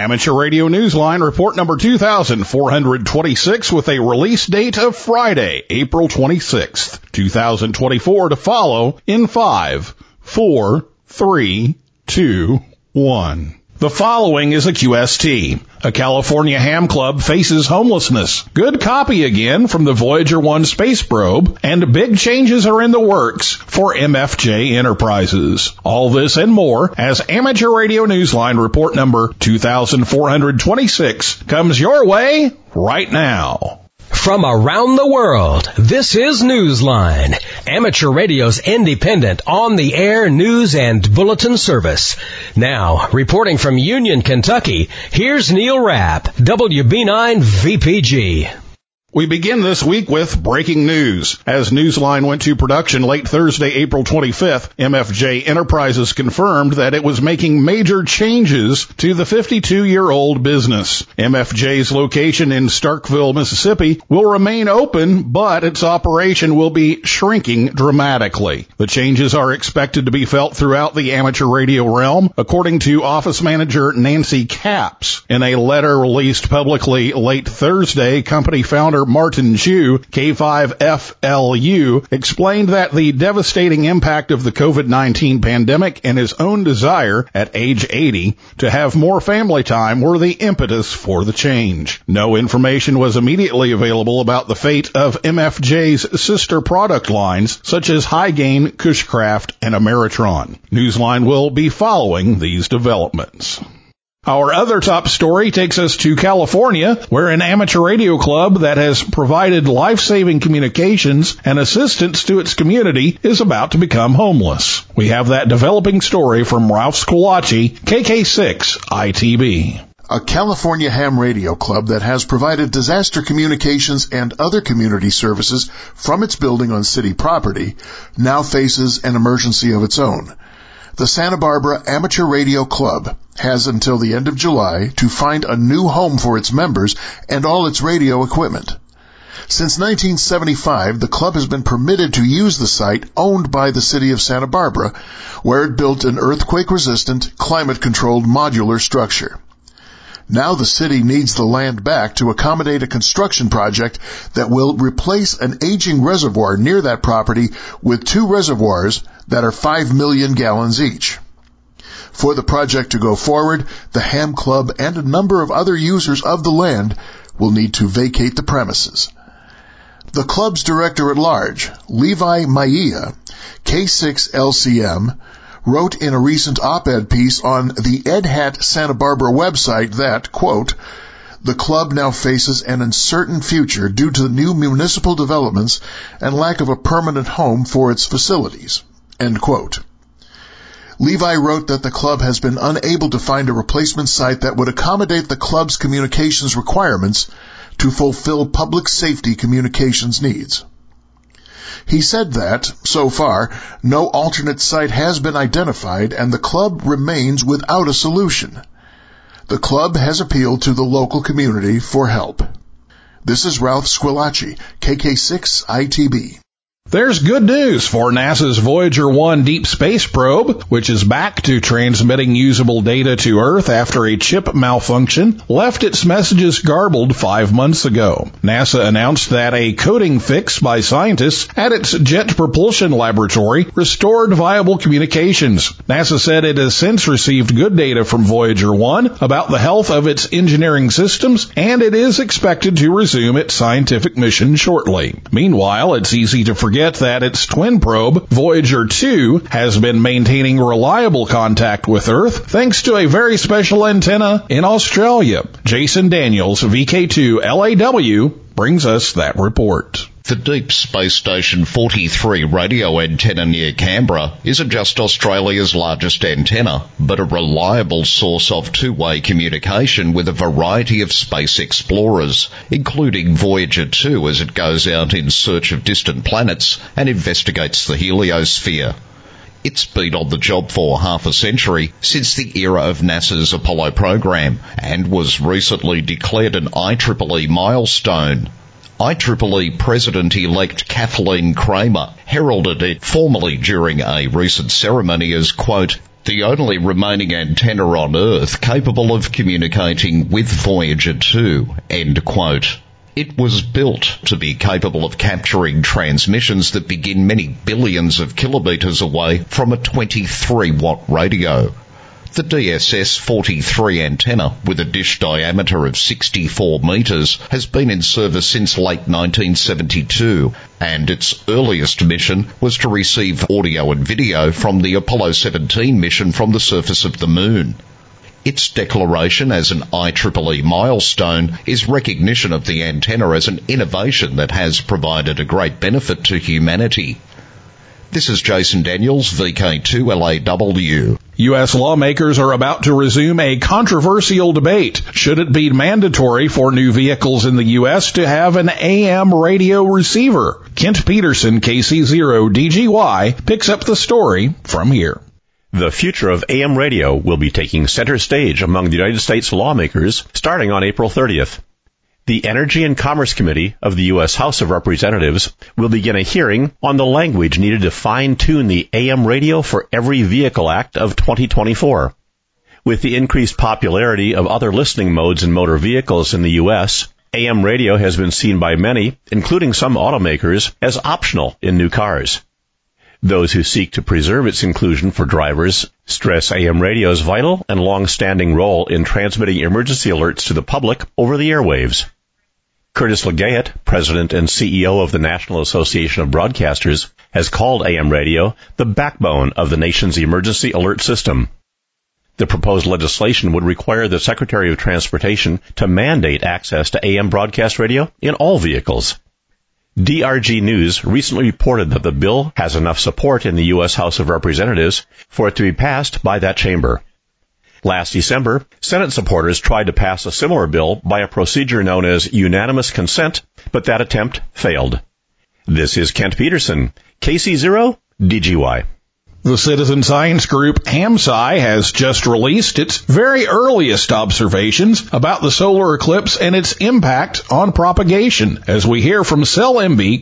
Amateur Radio Newsline report number 2426 with a release date of Friday, April 26th, 2024 to follow in 5, 4, 3, 2, 1. The following is a QST. A California ham club faces homelessness. Good copy again from the Voyager 1 space probe, and big changes are in the works for MFJ Enterprises. All this and more as Amateur Radio Newsline report number 2426 comes your way right now. From around the world, this is Newsline, Amateur Radio's independent, on-the-air news and bulletin service. Now, reporting from Union, Kentucky, here's Neil Rapp, WB9 VPG. We begin this week with breaking news. As Newsline went to production late Thursday, April 25th, MFJ Enterprises confirmed that it was making major changes to the 52-year-old business. MFJ's location in Starkville, Mississippi will remain open, but its operation will be shrinking dramatically. The changes are expected to be felt throughout the amateur radio realm, according to office manager Nancy Capps. In a letter released publicly late Thursday, company founder Martin Chu, K5FLU, explained that the devastating impact of the COVID-19 pandemic and his own desire at age 80 to have more family time were the impetus for the change. No information was immediately available about the fate of MFJ's sister product lines, such as High-Gain, Cushcraft, and Ameritron. Newsline will be following these developments. Our other top story takes us to California, where an amateur radio club that has provided life-saving communications and assistance to its community is about to become homeless. We have that developing story from Ralph Squillace, KK6 ITB. A California ham radio club that has provided disaster communications and other community services from its building on city property now faces an emergency of its own. The Santa Barbara Amateur Radio Club has until the end of July to find a new home for its members and all its radio equipment. Since 1975, the club has been permitted to use the site owned by the city of Santa Barbara, where it built an earthquake-resistant, climate-controlled modular structure. Now the city needs the land back to accommodate a construction project that will replace an aging reservoir near that property with two reservoirs that are 5 million gallons each. For the project to go forward, the ham club and a number of other users of the land will need to vacate the premises. The club's director-at-large, Levi Maia, K6LCM, wrote in a recent op-ed piece on the Ed Hat Santa Barbara website that, quote, the club now faces an uncertain future due to the new municipal developments and lack of a permanent home for its facilities, end quote. Levi wrote that the club has been unable to find a replacement site that would accommodate the club's communications requirements to fulfill public safety communications needs. He said that, so far, no alternate site has been identified and the club remains without a solution. The club has appealed to the local community for help. This is Ralph Squillace, KK6 ITB. There's good news for NASA's Voyager 1 deep space probe, which is back to transmitting usable data to Earth after a chip malfunction left its messages garbled 5 months ago. NASA announced that a coding fix by scientists at its Jet Propulsion Laboratory restored viable communications. NASA said it has since received good data from Voyager 1 about the health of its engineering systems, and it is expected to resume its scientific mission shortly. Meanwhile, it's easy to forget that its twin probe, Voyager 2, has been maintaining reliable contact with Earth thanks to a very special antenna in Australia. Jason Daniels, VK2 LAW, brings us that report. The Deep Space Station 43 radio antenna near Canberra isn't just Australia's largest antenna, but a reliable source of two-way communication with a variety of space explorers, including Voyager 2 as it goes out in search of distant planets and investigates the heliosphere. It's been on the job for half a century, since the era of NASA's Apollo program, and was recently declared an IEEE milestone. IEEE President-elect Kathleen Kramer heralded it formally during a recent ceremony as, quote, the only remaining antenna on Earth capable of communicating with Voyager 2, end quote. It was built to be capable of capturing transmissions that begin many billions of kilometres away from a 23-watt radio. The DSS-43 antenna, with a dish diameter of 64 metres, has been in service since late 1972, and its earliest mission was to receive audio and video from the Apollo 17 mission from the surface of the Moon. Its declaration as an IEEE milestone is recognition of the antenna as an innovation that has provided a great benefit to humanity. This is Jason Daniels, VK2LAW. U.S. lawmakers are about to resume a controversial debate. Should it be mandatory for new vehicles in the U.S. to have an AM radio receiver? Kent Peterson, KC0DGY, picks up the story from here. The future of AM radio will be taking center stage among the United States lawmakers starting on April 30th. The Energy and Commerce Committee of the U.S. House of Representatives will begin a hearing on the language needed to fine-tune the AM Radio for Every Vehicle Act of 2024. With the increased popularity of other listening modes in motor vehicles in the U.S., AM radio has been seen by many, including some automakers, as optional in new cars. Those who seek to preserve its inclusion for drivers stress AM radio's vital and long-standing role in transmitting emergency alerts to the public over the airwaves. Curtis Legayette, President and CEO of the National Association of Broadcasters, has called AM radio the backbone of the nation's emergency alert system. The proposed legislation would require the Secretary of Transportation to mandate access to AM broadcast radio in all vehicles. DRG News recently reported that the bill has enough support in the U.S. House of Representatives for it to be passed by that chamber. Last December, Senate supporters tried to pass a similar bill by a procedure known as unanimous consent, but that attempt failed. This is Kent Peterson, KC0DGY. The citizen science group HAMSCI has just released its very earliest observations about the solar eclipse and its impact on propagation, as we hear from Cell MB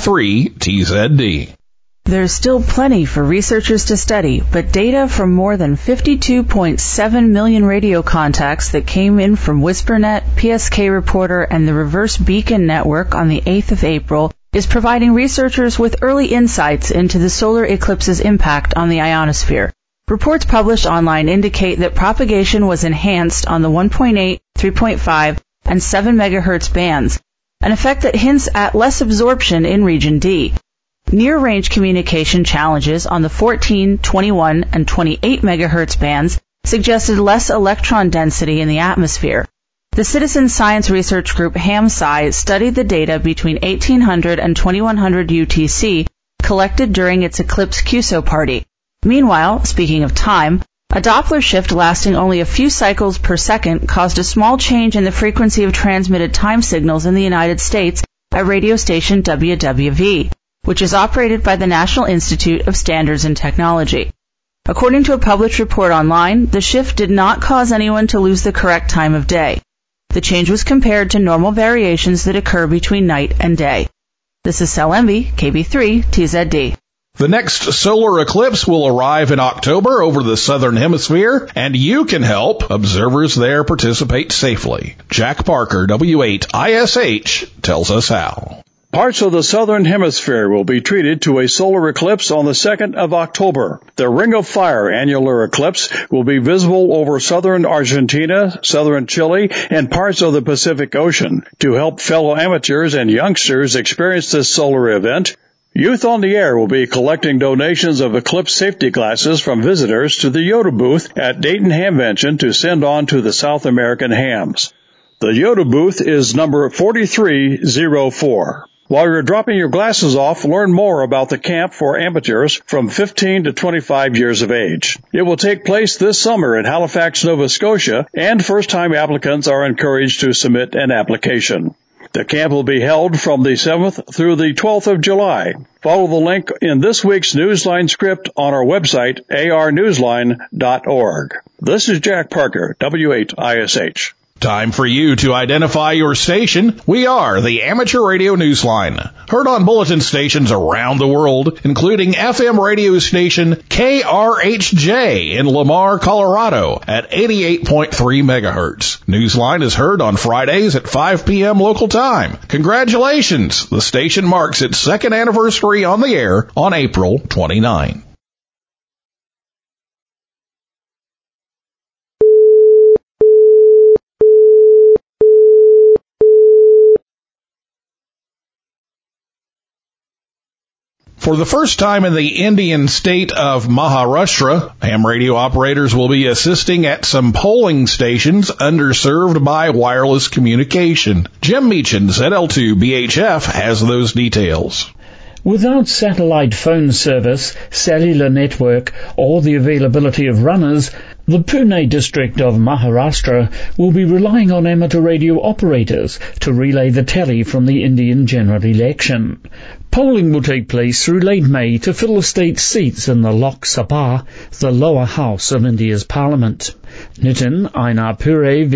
KB3TZD. There's still plenty for researchers to study, but data from more than 52.7 million radio contacts that came in from WhisperNet, PSK Reporter, and the Reverse Beacon Network on the 8th of April is providing researchers with early insights into the solar eclipse's impact on the ionosphere. Reports published online indicate that propagation was enhanced on the 1.8, 3.5, and 7 megahertz bands, an effect that hints at less absorption in Region D. Near-range communication challenges on the 14, 21, and 28 megahertz bands suggested less electron density in the atmosphere. The citizen science research group HAMSCI studied the data between 1800 and 2100 UTC collected during its eclipse QSO party. Meanwhile, speaking of time, a Doppler shift lasting only a few cycles per second caused a small change in the frequency of transmitted time signals in the United States at radio station WWV, which is operated by the National Institute of Standards and Technology. According to a published report online, the shift did not cause anyone to lose the correct time of day. The change was compared to normal variations that occur between night and day. This is Cell MB, KB3TZD. The next solar eclipse will arrive in October over the southern hemisphere, and you can help observers there participate safely. Jack Parker, W8ISH, tells us how. Parts of the southern hemisphere will be treated to a solar eclipse on the 2nd of October. The Ring of Fire annular eclipse will be visible over southern Argentina, southern Chile, and parts of the Pacific Ocean. To help fellow amateurs and youngsters experience this solar event, Youth on the Air will be collecting donations of eclipse safety glasses from visitors to the Yoda booth at Dayton Hamvention to send on to the South American hams. The Yoda booth is number 4304. While you're dropping your glasses off, learn more about the camp for amateurs from 15 to 25 years of age. It will take place this summer in Halifax, Nova Scotia, and first-time applicants are encouraged to submit an application. The camp will be held from the 7th through the 12th of July. Follow the link in this week's Newsline script on our website, arnewsline.org. This is Jack Parker, W8ISH. Time for you to identify your station. We are the Amateur Radio Newsline, heard on bulletin stations around the world, including FM radio station KRHJ in Lamar, Colorado at 88.3 megahertz. Newsline is heard on Fridays at 5 p.m. local time. Congratulations! The station marks its second anniversary on the air on April 29. For the first time in the Indian state of Maharashtra, ham radio operators will be assisting at some polling stations underserved by wireless communication. Jim Meechan, ZL2BHF, has those details. Without satellite phone service, cellular network, or the availability of runners, the Pune district of Maharashtra will be relying on amateur radio operators to relay the tally from the Indian general election. Polling will take place through late May to fill the state's seats in the Lok Sabha, the lower house of India's parliament. Nitin Ainapure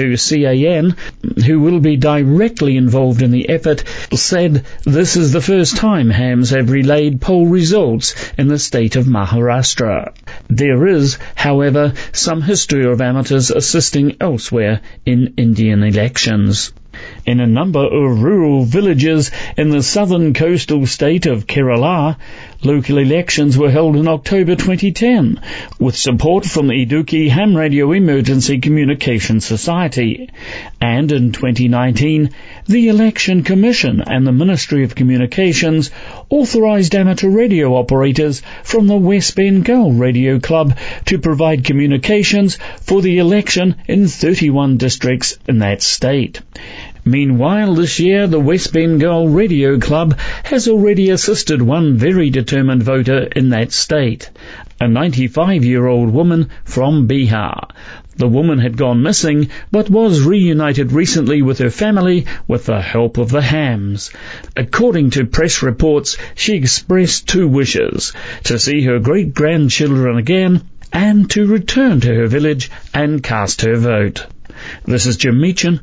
VU2CAN, who will be directly involved in the effort, said this is the first time hams have relayed poll results in the state of Maharashtra. There is, however, some history of amateurs assisting elsewhere in Indian elections. In a number of rural villages in the southern coastal state of Kerala, local elections were held in October 2010, with support from the Idukki Ham Radio Emergency Communication Society. And in 2019, the Election Commission and the Ministry of Communications authorized amateur radio operators from the West Bengal Radio Club to provide communications for the election in 31 districts in that state. Meanwhile, this year, the West Bengal Radio Club has already assisted one very determined voter in that state, a 95-year-old woman from Bihar. The woman had gone missing, but was reunited recently with her family with the help of the hams. According to press reports, she expressed two wishes: to see her great-grandchildren again, and to return to her village and cast her vote. This is Jim Meechan,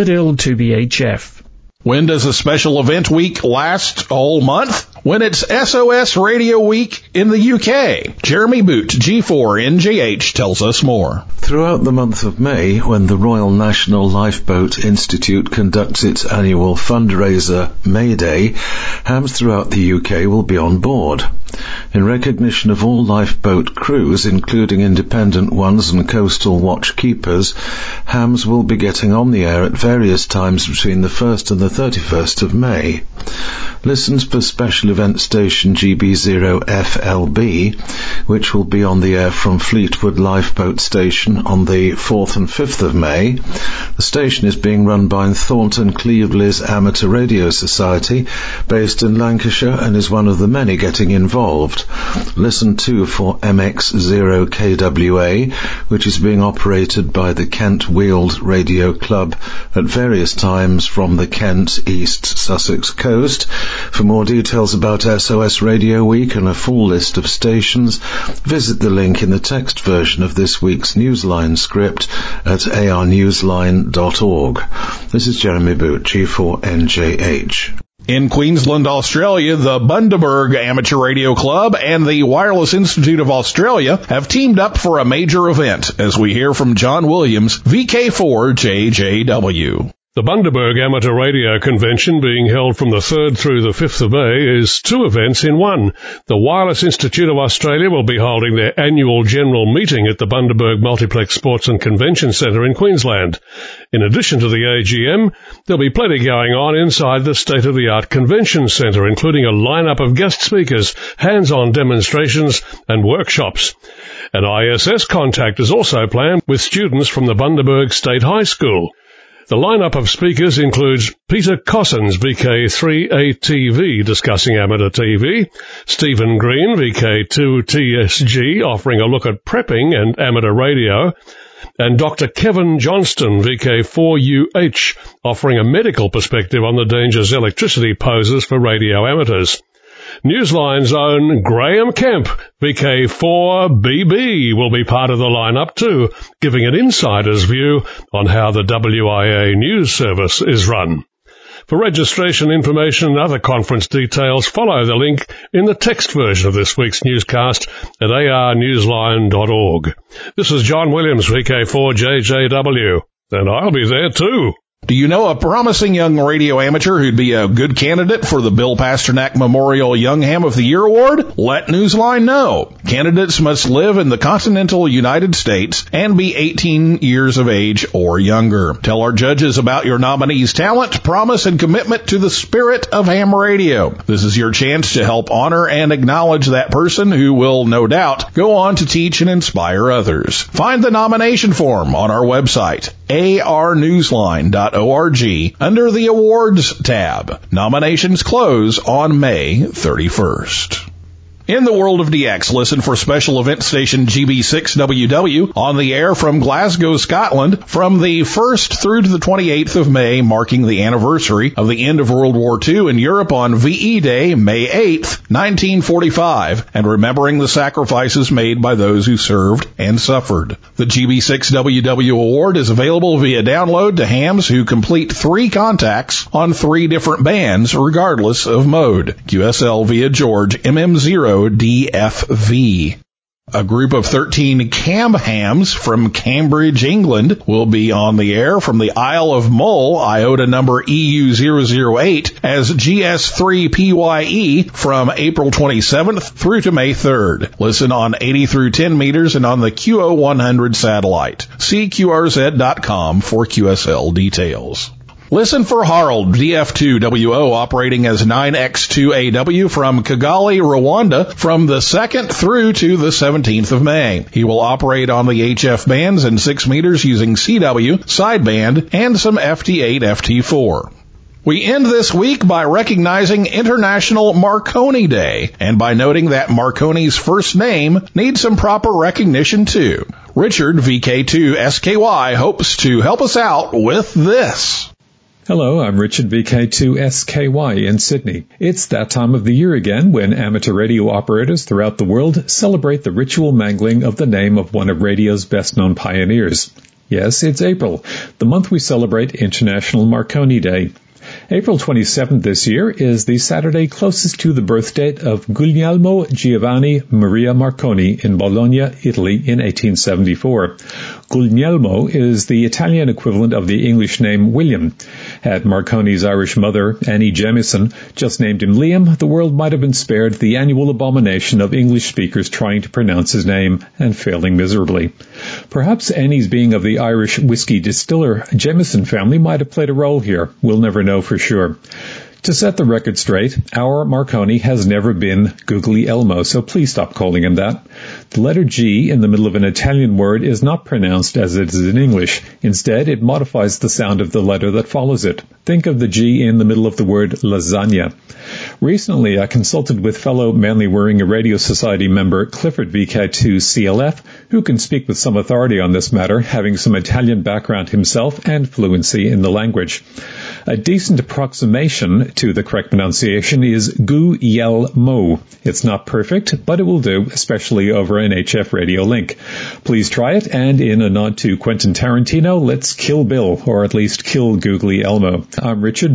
ZL2BHF. When does a special event week last all month? When it's SOS Radio Week in the UK. Jeremy Boot, G4NJH, tells us more. Throughout the month of May, when the Royal National Lifeboat Institute conducts its annual fundraiser May Day, hams throughout the UK will be on board. In recognition of all lifeboat crews, including independent ones and coastal watch keepers, hams will be getting on the air at various times between the 1st and the 31st of May. Listen for special event station GB0FLB, which will be on the air from Fleetwood Lifeboat Station on the 4th and 5th of May. The station is being run by Thornton Cleveland's Amateur Radio Society, based in Lancashire, and is one of the many getting involved. Listen too for MX0KWA, which is being operated by the Kent Weald Radio Club at various times from the Kent East Sussex coast. For more details about SOS Radio Week and a full list of stations, visit the link in the text version of this week's Newsline script at arnewsline.org. This is Jeremy Boot, G4NJH. In Queensland, Australia, the Bundaberg Amateur Radio Club and the Wireless Institute of Australia have teamed up for a major event, as we hear from John Williams, VK4JJW. The Bundaberg Amateur Radio Convention, being held from the 3rd through the 5th of May, is two events in one. The Wireless Institute of Australia will be holding their annual general meeting at the Bundaberg Multiplex Sports and Convention Centre in Queensland. In addition to the AGM, there'll be plenty going on inside the state-of-the-art convention centre, including a lineup of guest speakers, hands-on demonstrations and workshops. An ISS contact is also planned with students from the Bundaberg State High School. The lineup of speakers includes Peter Cossins, VK3ATV, discussing amateur TV, Stephen Green, VK2TSG, offering a look at prepping and amateur radio, and Dr. Kevin Johnston, VK4UH, offering a medical perspective on the dangers electricity poses for radio amateurs. Newsline's own Graham Kemp, VK4BB, will be part of the lineup too, giving an insider's view on how the WIA news service is run. For registration information and other conference details, follow the link in the text version of this week's newscast at arnewsline.org. This is John Williams, VK4JJW, and I'll be there too. Do you know a promising young radio amateur who'd be a good candidate for the Bill Pasternak Memorial Young Ham of the Year Award? Let Newsline know. Candidates must live in the continental United States and be 18 years of age or younger. Tell our judges about your nominee's talent, promise, and commitment to the spirit of ham radio. This is your chance to help honor and acknowledge that person who will, no doubt, go on to teach and inspire others. Find the nomination form on our website, arnewsline.org, under the Awards tab. Nominations close on May 31st. In the world of DX, listen for special event station GB6WW on the air from Glasgow, Scotland, from the 1st through to the 28th of May, marking the anniversary of the end of World War II in Europe on VE Day, May 8th, 1945, and remembering the sacrifices made by those who served and suffered. The GB6WW award is available via download to hams who complete 3 contacts on 3 different bands, regardless of mode. QSL via George MM0 DFV. A group of 13 cam hams from Cambridge, England will be on the air from the Isle of Mull, IOTA number EU008, as GS3PYE from April 27th through to May 3rd. Listen on 80 through 10 meters and on the QO100 satellite. See QRZ.com for QSL details. Listen for Harald, DF2WO, operating as 9X2AW from Kigali, Rwanda, from the 2nd through to the 17th of May. He will operate on the HF bands and 6 meters using CW, sideband, and some FT8, FT4. We end this week by recognizing International Marconi Day, and by noting that Marconi's first name needs some proper recognition too. Richard, VK2SKY, hopes to help us out with this. Hello, I'm Richard VK2SKY in Sydney. It's that time of the year again when amateur radio operators throughout the world celebrate the ritual mangling of the name of one of radio's best-known pioneers. Yes, it's April, the month we celebrate International Marconi Day. April 27th this year is the Saturday closest to the birth date of Guglielmo Giovanni Maria Marconi in Bologna, Italy in 1874. Guglielmo is the Italian equivalent of the English name William. Had Marconi's Irish mother, Annie Jamieson, just named him Liam, the world might have been spared the annual abomination of English speakers trying to pronounce his name and failing miserably. Perhaps Annie's being of the Irish whiskey distiller Jameson family might have played a role here. We'll never know for sure. To set the record straight, our Marconi has never been Googly Elmo, so please stop calling him that. The letter G in the middle of an Italian word is not pronounced as it is in English. Instead, it modifies the sound of the letter that follows it. Think of the G in the middle of the word lasagna. Recently, I consulted with fellow Manly Warringah Radio Society member Clifford VK2CLF, who can speak with some authority on this matter, having some Italian background himself and fluency in the language. A decent approximation to the correct pronunciation is Guglielmo. It's not perfect, but it will do, especially over an HF radio link. Please try it, and in a nod to Quentin Tarantino, let's kill Bill, or at least kill Googly Elmo. I'm Richard,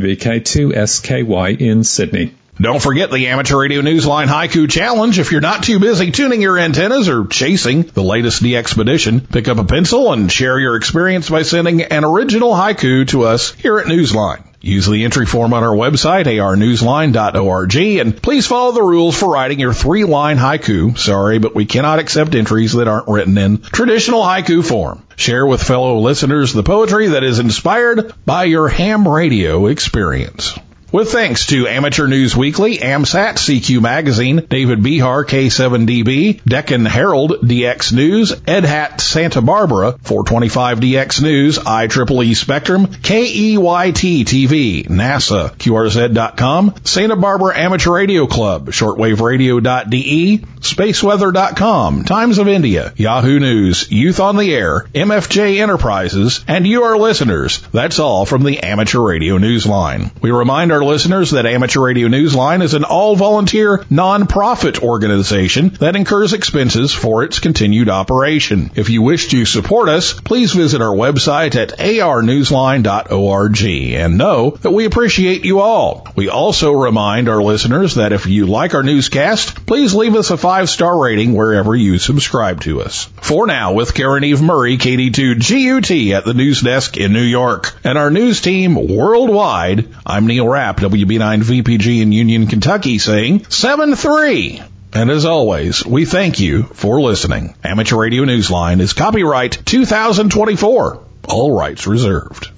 VK2SKY in Sydney. Don't forget the Amateur Radio Newsline Haiku Challenge. If you're not too busy tuning your antennas or chasing the latest DXpedition, pick up a pencil and share your experience by sending an original haiku to us here at Newsline. Use the entry form on our website, arnewsline.org, and please follow the rules for writing your 3-line haiku. Sorry, but we cannot accept entries that aren't written in traditional haiku form. Share with fellow listeners the poetry that is inspired by your ham radio experience. With thanks to Amateur News Weekly, AMSAT, CQ Magazine, David Behar, K7DB, Deccan Herald, DX News, Ed Hat Santa Barbara, 425 DX News, IEEE Spectrum, KEYT TV, NASA, QRZ.com, Santa Barbara Amateur Radio Club, shortwaveradio.de, spaceweather.com, Times of India, Yahoo News, Youth on the Air, MFJ Enterprises, and you, our listeners. That's all from the Amateur Radio Newsline. We remind our listeners that Amateur Radio Newsline is an all-volunteer, non-profit organization that incurs expenses for its continued operation. If you wish to support us, please visit our website at arnewsline.org and know that we appreciate you all. We also remind our listeners that if you like our newscast, please leave us a 5-star rating wherever you subscribe to us. For now, with Karen Eve Murray, KD2 GUT at the news desk in New York, and our news team worldwide, I'm Neil Rapp, WB9 VPG in Union, Kentucky, saying 7-3. And as always, we thank you for listening. Amateur Radio Newsline is copyright 2024. All rights reserved.